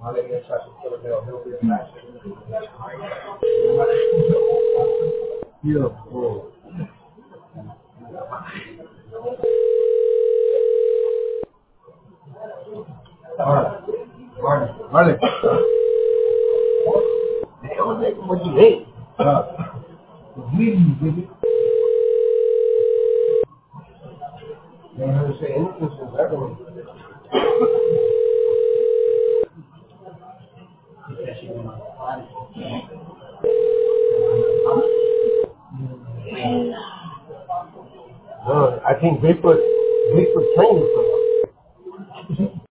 Yeah. Marley. What you hate? Bleeding, baby. You don't have to say anything since everyone. No, I think Bigfoot trained him for that.